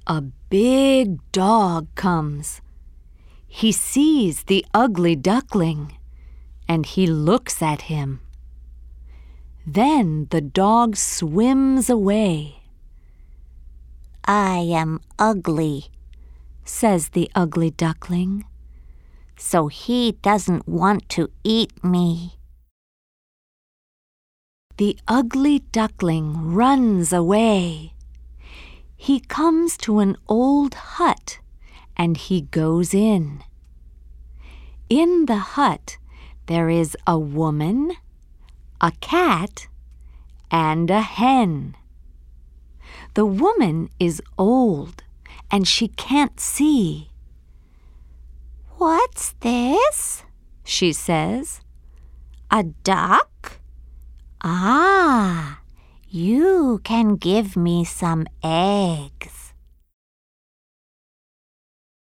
A big dog comes. He sees the ugly duckling, and he looks at him. Then the dog swims away. "I am ugly," says the ugly duckling, "so he doesn't want to eat me." The ugly duckling runs away. He comes to an old hut, and he goes in. In the hut, there is a woman, a cat, and a hen. The woman is old, and she can't see. "What's this?" she says. "A duck? Ah, you can give me some eggs."